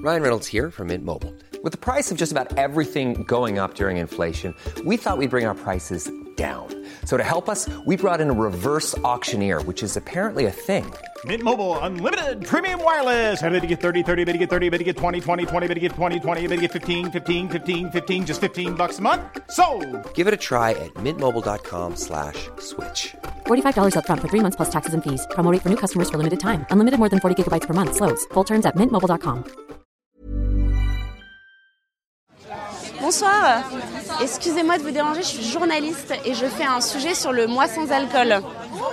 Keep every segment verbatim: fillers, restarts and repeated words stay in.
Ryan Reynolds here from Mint Mobile. With the price of just about everything going up during inflation, we thought we'd bring our prices down. So to help us, we brought in a reverse auctioneer, which is apparently a thing. Mint Mobile Unlimited Premium Wireless. How to get thirty, thirty, how to get thirty, how to get twenty, twenty, twenty, how to get twenty, twenty, how to get fifteen, fifteen, fifteen, fifteen, just fifteen bucks a month? Sold! Give it a try at mintmobile.com slash switch. forty-five dollars up front for three months plus taxes and fees. Promo rate for new customers for limited time. Unlimited more than forty gigabytes per month. Slows full terms at mint mobile dot com. Bonsoir, excusez-moi de vous déranger, je suis journaliste et je fais un sujet sur le mois sans alcool. Est-ce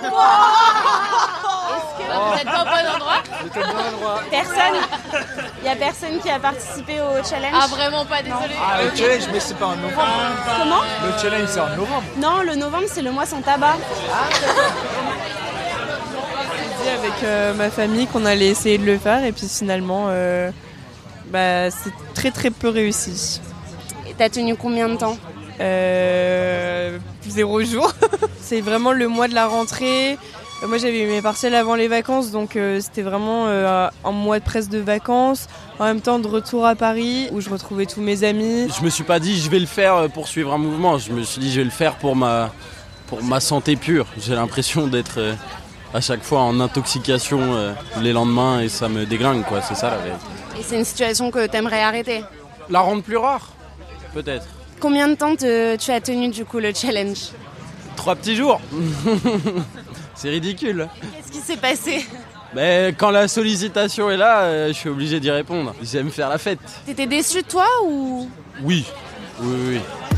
que vous n'êtes pas au bon endroit? Personne? Il n'y a personne qui a participé au challenge? Ah vraiment pas, désolé. Ah, le challenge, mais c'est pas en novembre. Comment? Le challenge, c'est en novembre. Non, le novembre, c'est le mois sans tabac. Ah, j'ai dit avec euh, ma famille qu'on allait essayer de le faire et puis finalement, euh, bah, c'est très très peu réussi. T'as tenu combien de temps? euh, Zéro jour. C'est vraiment le mois de la rentrée. Moi j'avais eu mes partiels avant les vacances, donc euh, c'était vraiment euh, un mois de presque de vacances. En même temps de retour à Paris, où je retrouvais tous mes amis. Je me suis pas dit je vais le faire pour suivre un mouvement. Je me suis dit je vais le faire pour ma, pour ma santé pure. J'ai l'impression d'être euh, à chaque fois en intoxication euh, les lendemains et ça me déglingue, quoi. C'est ça la vérité. Et c'est une situation que t'aimerais arrêter? La rendre plus rare, peut-être. Combien de temps te, tu as tenu du coup le challenge? Trois petits jours. C'est ridicule. Qu'est-ce qui s'est passé? Mais quand la sollicitation est là, euh, je suis obligé d'y répondre. J'aime faire la fête. T'étais déçu de toi ou? Oui, oui, oui.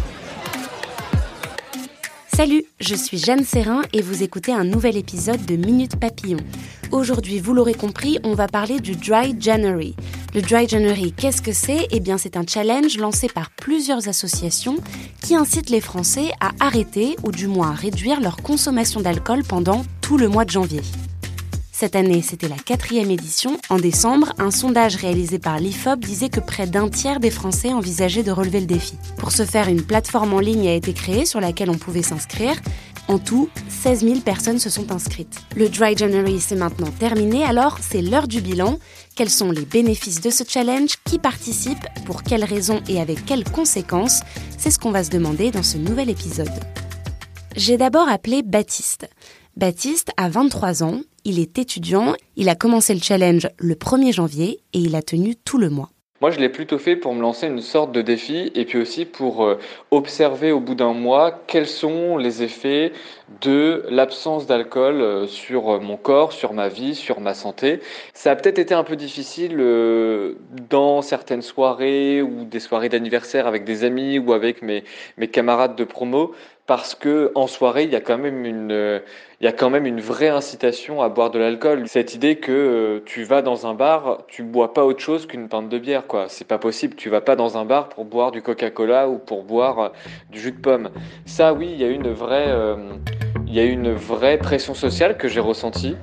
Salut, je suis Jeanne Serrin et vous écoutez un nouvel épisode de Minute Papillon. Aujourd'hui, vous l'aurez compris, on va parler du Dry January. Le Dry January, qu'est-ce que c'est? Eh bien, c'est un challenge lancé par plusieurs associations qui incitent les Français à arrêter ou du moins à réduire leur consommation d'alcool pendant tout le mois de janvier. Cette année, c'était la quatrième édition. En décembre, un sondage réalisé par l'I F O P disait que près d'un tiers des Français envisageaient de relever le défi. Pour ce faire, une plateforme en ligne a été créée sur laquelle on pouvait s'inscrire. En tout, seize mille personnes se sont inscrites. Le Dry January, c'est maintenant terminé, alors c'est l'heure du bilan. Quels sont les bénéfices de ce challenge? Qui participe? Pour quelles raisons et avec quelles conséquences? C'est ce qu'on va se demander dans ce nouvel épisode. J'ai d'abord appelé Baptiste. Baptiste a vingt-trois ans, il est étudiant, il a commencé le challenge le premier janvier et il a tenu tout le mois. Moi, je l'ai plutôt fait pour me lancer une sorte de défi et puis aussi pour euh, observer au bout d'un mois quels sont les effets de l'absence d'alcool euh, sur mon corps, sur ma vie, sur ma santé. Ça a peut-être été un peu difficile euh, dans certaines soirées ou des soirées d'anniversaire avec des amis ou avec mes, mes camarades de promo. Parce que en soirée, il y a quand même une, euh, il y a quand même une vraie incitation à boire de l'alcool. Cette idée que euh, tu vas dans un bar, tu bois pas autre chose qu'une pinte de bière, quoi. C'est pas possible. Tu vas pas dans un bar pour boire du Coca-Cola ou pour boire euh, du jus de pomme. Ça, oui, il y a une vraie, euh, il y a une vraie pression sociale que j'ai ressentie.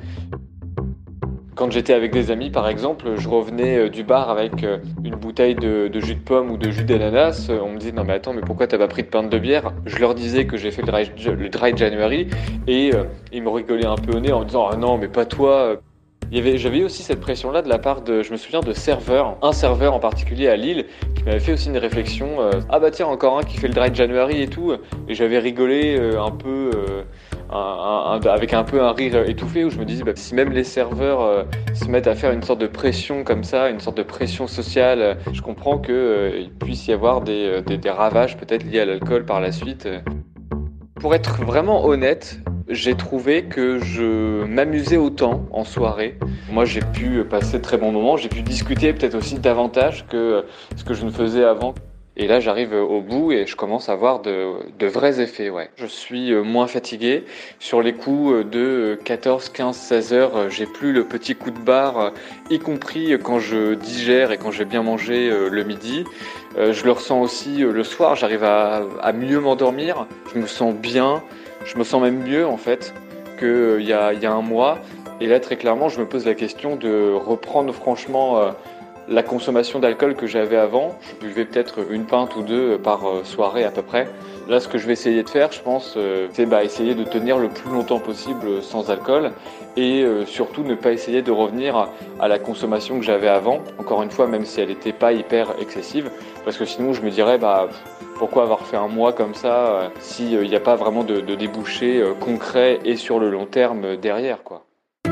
Quand j'étais avec des amis, par exemple, je revenais du bar avec une bouteille de, de jus de pomme ou de jus d'ananas. On me disait « Non mais attends, mais pourquoi t'as pas pris de pinte de bière ?» Je leur disais que j'ai fait le dry, le dry January et euh, ils me rigolaient un peu au nez en me disant « Ah non, mais pas toi !» Il y avait, j'avais aussi cette pression-là de la part de, je me souviens, de serveurs, un serveur en particulier à Lille, qui m'avait fait aussi une réflexion euh, « Ah bah tiens, encore un qui fait le dry January et tout !» Et j'avais rigolé euh, un peu... Euh, Un, un, un, avec un peu un rire étouffé où je me disais bah, si même les serveurs euh, se mettent à faire une sorte de pression comme ça, une sorte de pression sociale, euh, je comprends qu'il euh, puisse y avoir des, des, des ravages peut-être liés à l'alcool par la suite. Pour être vraiment honnête, j'ai trouvé que je m'amusais autant en soirée. Moi j'ai pu passer de très bons moments, j'ai pu discuter peut-être aussi davantage que ce que je ne faisais avant. Et là, j'arrive au bout et je commence à voir de, de vrais effets. Ouais. Je suis moins fatigué. Sur les coups de quatorze, quinze, seize heures, j'ai plus le petit coup de barre, y compris quand je digère et quand j'ai bien mangé le midi. Je le ressens aussi le soir. J'arrive à, à mieux m'endormir. Je me sens bien. Je me sens même mieux, en fait, qu'il y a, il y a un mois. Et là, très clairement, je me pose la question de reprendre franchement... la consommation d'alcool que j'avais avant. Je buvais peut-être une pinte ou deux par soirée à peu près. Là, ce que je vais essayer de faire, je pense, euh, c'est bah, essayer de tenir le plus longtemps possible sans alcool et euh, surtout ne pas essayer de revenir à, à la consommation que j'avais avant. Encore une fois, même si elle n'était pas hyper excessive, parce que sinon je me dirais, bah, pourquoi avoir fait un mois comme ça euh, s'il n'y a pas vraiment de, de débouchés euh, concrets et sur le long terme derrière, quoi.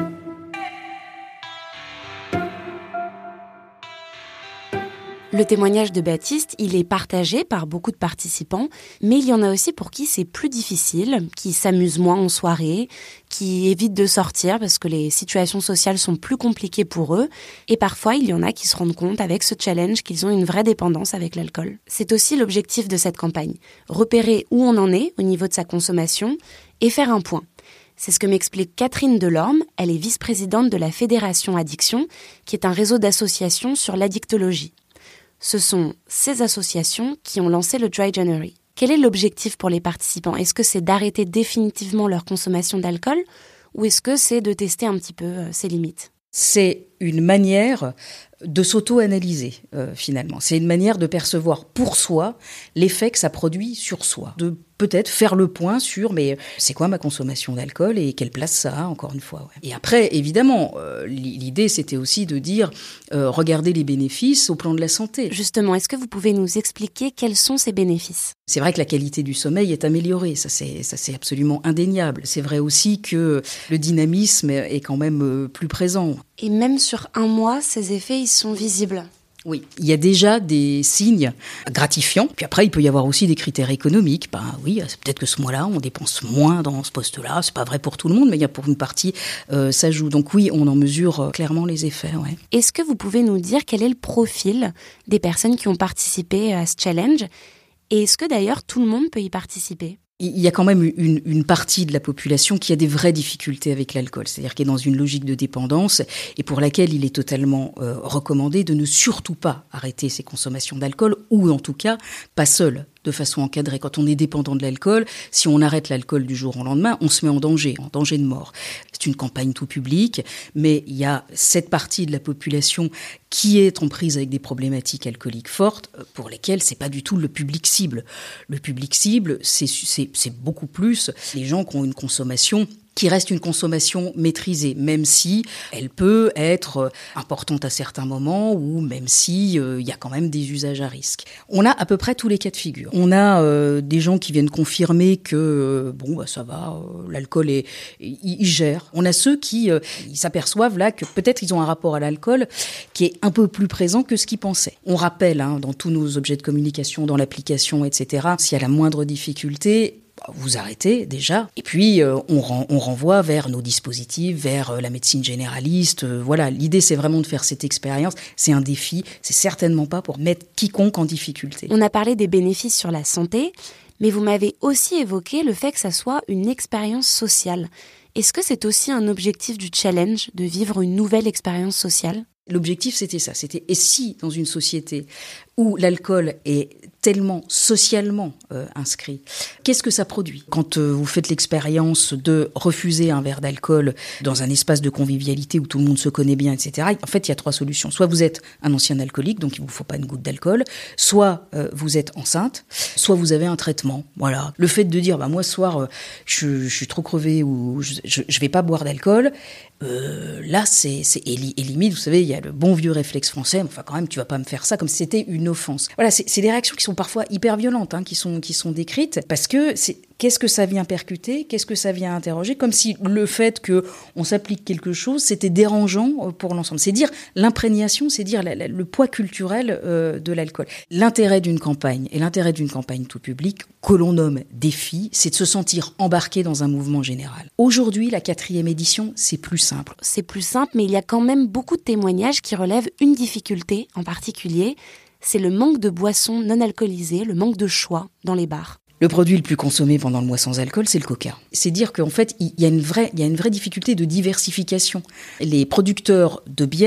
Le témoignage de Baptiste, il est partagé par beaucoup de participants, mais il y en a aussi pour qui c'est plus difficile, qui s'amusent moins en soirée, qui évitent de sortir parce que les situations sociales sont plus compliquées pour eux. Et parfois, il y en a qui se rendent compte avec ce challenge qu'ils ont une vraie dépendance avec l'alcool. C'est aussi l'objectif de cette campagne, repérer où on en est au niveau de sa consommation et faire un point. C'est ce que m'explique Catherine Delorme, elle est vice-présidente de la Fédération Addiction, qui est un réseau d'associations sur l'addictologie. Ce sont ces associations qui ont lancé le Dry January. Quel est l'objectif pour les participants ? Est-ce que c'est d'arrêter définitivement leur consommation d'alcool ou est-ce que c'est de tester un petit peu euh, ses limites ? C'est une manière de s'auto-analyser, euh, finalement. C'est une manière de percevoir pour soi l'effet que ça produit sur soi. De peut-être faire le point sur, mais c'est quoi ma consommation d'alcool et quelle place ça a, encore une fois. Ouais. Et après, évidemment, euh, l'idée, c'était aussi de dire, euh, regardez les bénéfices au plan de la santé. Justement, est-ce que vous pouvez nous expliquer quels sont ces bénéfices ? C'est vrai que la qualité du sommeil est améliorée, ça c'est, ça c'est absolument indéniable. C'est vrai aussi que le dynamisme est quand même plus présent. Et même sur un mois, ces effets, ils sont visibles ? Oui, il y a déjà des signes gratifiants. Puis après, il peut y avoir aussi des critères économiques. Ben oui, c'est peut-être que ce mois-là, on dépense moins dans ce poste-là. C'est pas vrai pour tout le monde, mais il y a pour une partie, euh, ça joue. Donc oui, on en mesure euh, clairement les effets. Ouais. Est-ce que vous pouvez nous dire quel est le profil des personnes qui ont participé à ce challenge ? Et est-ce que d'ailleurs tout le monde peut y participer ? Il y a quand même une, une partie de la population qui a des vraies difficultés avec l'alcool, c'est-à-dire qui est dans une logique de dépendance et pour laquelle il est totalement euh, recommandé de ne surtout pas arrêter ses consommations d'alcool ou en tout cas pas seul, de façon encadrée. Quand on est dépendant de l'alcool, si on arrête l'alcool du jour au lendemain, on se met en danger, en danger de mort. C'est une campagne tout public, mais il y a cette partie de la population qui est en prise avec des problématiques alcooliques fortes, pour lesquelles c'est pas du tout le public cible. Le public cible, c'est, c'est, c'est beaucoup plus les gens qui ont une consommation qui reste une consommation maîtrisée, même si elle peut être importante à certains moments ou même si euh, y a quand même des usages à risque. On a à peu près tous les cas de figure. On a euh, des gens qui viennent confirmer que euh, bon bah ça va, euh, l'alcool est, il, il gère. On a ceux qui euh, ils s'aperçoivent là que peut-être ils ont un rapport à l'alcool qui est un peu plus présent que ce qu'ils pensaient. On rappelle hein, dans tous nos objets de communication, dans l'application, et cetera. S'il y a la moindre difficulté, vous arrêtez déjà, et puis euh, on, ren- on renvoie vers nos dispositifs, vers euh, la médecine généraliste. Euh, voilà, l'idée c'est vraiment de faire cette expérience. C'est un défi, c'est certainement pas pour mettre quiconque en difficulté. On a parlé des bénéfices sur la santé, mais vous m'avez aussi évoqué le fait que ça soit une expérience sociale. Est-ce que c'est aussi un objectif du challenge de vivre une nouvelle expérience sociale ? L'objectif, c'était ça. C'était, et si, dans une société où l'alcool est tellement socialement euh, inscrit, qu'est-ce que ça produit ? Quand euh, vous faites l'expérience de refuser un verre d'alcool dans un espace de convivialité où tout le monde se connaît bien, et cetera, en fait, il y a trois solutions. Soit vous êtes un ancien alcoolique, donc il vous faut pas une goutte d'alcool, soit euh, vous êtes enceinte, soit vous avez un traitement. Voilà. Le fait de dire, bah, moi, ce soir, euh, je, je suis trop crevé ou je, je, je vais pas boire d'alcool, Euh, là, c'est, c'est et, li, et limite, vous savez, il y a le bon vieux réflexe français. Enfin, quand même, tu vas pas me faire ça comme si c'était une offense. Voilà, c'est, c'est des réactions qui sont parfois hyper violentes, hein, qui sont qui sont décrites parce que c'est qu'est-ce que ça vient percuter, qu'est-ce que ça vient interroger, comme si le fait que on s'applique quelque chose, c'était dérangeant pour l'ensemble. C'est dire l'imprégnation, c'est dire la, la, le poids culturel euh, de l'alcool. L'intérêt d'une campagne et l'intérêt d'une campagne tout public que l'on nomme défi, c'est de se sentir embarqué dans un mouvement général. Aujourd'hui, la quatrième édition, c'est plus simple. C'est plus simple, mais il y a quand même beaucoup de témoignages qui relèvent une difficulté en particulier, c'est le manque de boissons non alcoolisées, le manque de choix dans les bars. Le produit le plus consommé pendant le mois sans alcool, c'est le coca. C'est dire qu'en fait, il y a une vraie, il y a une vraie difficulté de diversification. Les producteurs de bière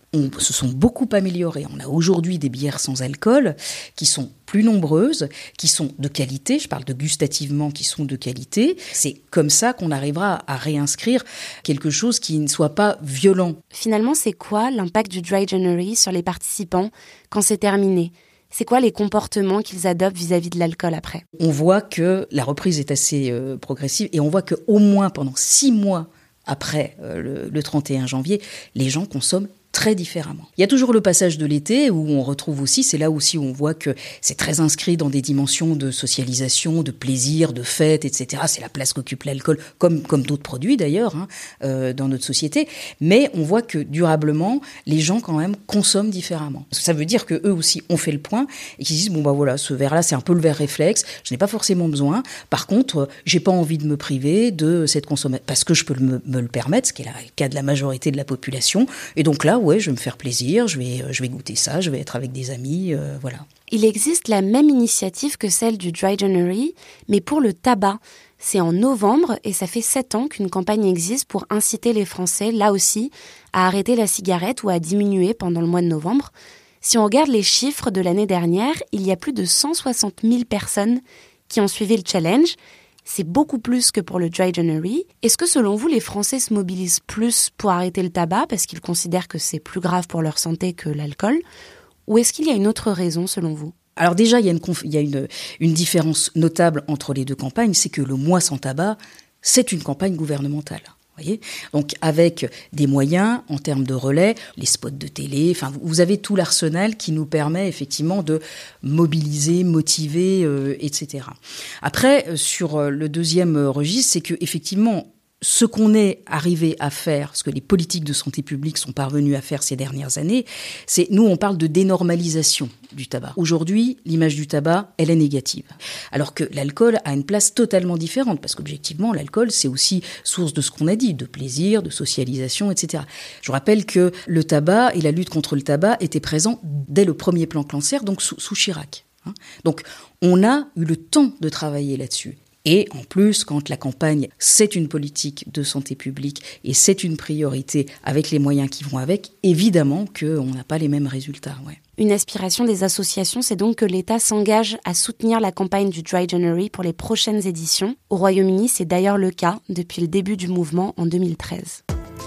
on, se sont beaucoup améliorées. On a aujourd'hui des bières sans alcool qui sont plus nombreuses, qui sont de qualité, je parle de gustativement, qui sont de qualité. C'est comme ça qu'on arrivera à réinscrire quelque chose qui ne soit pas violent. Finalement, c'est quoi l'impact du Dry January sur les participants quand c'est terminé ? C'est quoi les comportements qu'ils adoptent vis-à-vis de l'alcool après ? On voit que la reprise est assez euh, progressive et on voit qu'au moins pendant six mois après euh, le, le trente et un janvier, les gens consomment très différemment. Il y a toujours le passage de l'été où on retrouve aussi, c'est là aussi où on voit que c'est très inscrit dans des dimensions de socialisation, de plaisir, de fête, et cetera. C'est la place qu'occupe l'alcool, comme, comme d'autres produits d'ailleurs, hein, euh, dans notre société. Mais on voit que durablement, les gens quand même consomment différemment. Ça veut dire qu'eux aussi ont fait le point et qu'ils disent, bon bah voilà, ce verre-là, c'est un peu le verre réflexe, je n'ai pas forcément besoin. Par contre, j'ai pas envie de me priver de cette consommation, parce que je peux me, me le permettre, ce qui est le cas de la majorité de la population. Et donc là, ouais, je vais me faire plaisir, je vais, je vais goûter ça, je vais être avec des amis, euh, voilà. Il existe la même initiative que celle du Dry January, mais pour le tabac. C'est en novembre et ça fait sept ans qu'une campagne existe pour inciter les Français, là aussi, à arrêter la cigarette ou à diminuer pendant le mois de novembre. Si on regarde les chiffres de l'année dernière, il y a plus de cent soixante mille personnes qui ont suivi le challenge. C'est beaucoup plus que pour le Dry January. Est-ce que selon vous, les Français se mobilisent plus pour arrêter le tabac parce qu'ils considèrent que c'est plus grave pour leur santé que l'alcool ? Ou est-ce qu'il y a une autre raison selon vous ? Alors déjà, il y a, une, conf... il y a une, une différence notable entre les deux campagnes, c'est que le mois sans tabac, c'est une campagne gouvernementale. Voyez, donc avec des moyens en termes de relais, les spots de télé, enfin vous avez tout l'arsenal qui nous permet effectivement de mobiliser, motiver, euh, et cetera. Après, sur le deuxième registre, c'est que effectivement ce qu'on est arrivé à faire, ce que les politiques de santé publique sont parvenus à faire ces dernières années, c'est, nous, on parle de dénormalisation du tabac. Aujourd'hui, l'image du tabac, elle est négative. Alors que l'alcool a une place totalement différente, parce qu'objectivement, l'alcool, c'est aussi source de ce qu'on a dit, de plaisir, de socialisation, et cetera. Je vous rappelle que le tabac et la lutte contre le tabac étaient présents dès le premier plan cancer, donc sous, sous Chirac. Hein. Donc, on a eu le temps de travailler là-dessus. Et en plus, quand la campagne, c'est une politique de santé publique et c'est une priorité avec les moyens qui vont avec, évidemment qu'on n'a pas les mêmes résultats. Ouais. Une aspiration des associations, c'est donc que l'État s'engage à soutenir la campagne du Dry January pour les prochaines éditions. Au Royaume-Uni, c'est d'ailleurs le cas depuis le début du mouvement en deux mille treize.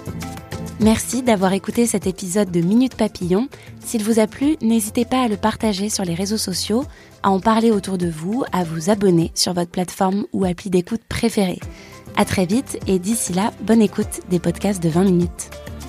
Merci d'avoir écouté cet épisode de Minute Papillon. S'il vous a plu, n'hésitez pas à le partager sur les réseaux sociaux, à en parler autour de vous, à vous abonner sur votre plateforme ou appli d'écoute préférée. À très vite et d'ici là, bonne écoute des podcasts de vingt minutes.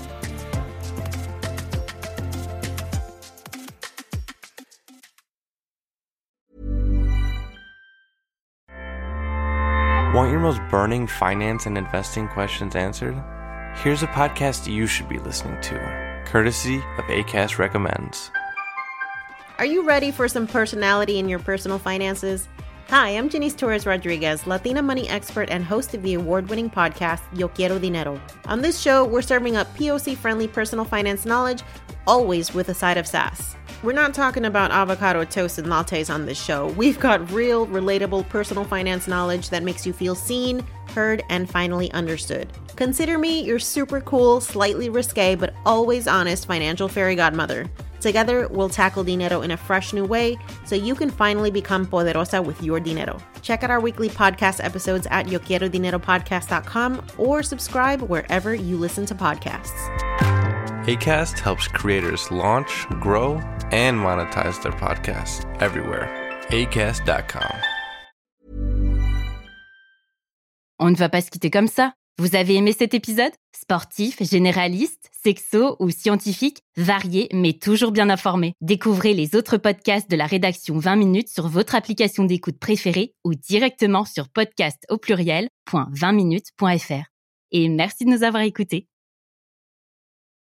Want your most burning finance and investing questions answered? Here's a podcast you should be listening to, courtesy of Acast Recommends. Are you ready for some personality in your personal finances? Hi, I'm Janice Torres-Rodriguez, Latina money expert and host of the award-winning podcast, Yo Quiero Dinero. On this show, we're serving up P O C-friendly personal finance knowledge, always with a side of sass. We're not talking about avocado toast and lattes on this show. We've got real, relatable personal finance knowledge that makes you feel seen, heard, and finally understood. Consider me your super cool, slightly risque, but always honest financial fairy godmother. Together, we'll tackle dinero in a fresh new way so you can finally become poderosa with your dinero. Check out our weekly podcast episodes at yo quiero dinero podcast dot com or subscribe wherever you listen to podcasts. Acast helps creators launch, grow, and monetize their podcasts everywhere. acast dot com. On ne va pas se quitter comme ça. Vous avez aimé cet épisode ? Sportif, généraliste, sexo ou scientifique, varié mais toujours bien informé. Découvrez les autres podcasts de la rédaction vingt minutes sur votre application d'écoute préférée ou directement sur podcast au pluriel point vingt minutes point f r. Et merci de nous avoir écoutés.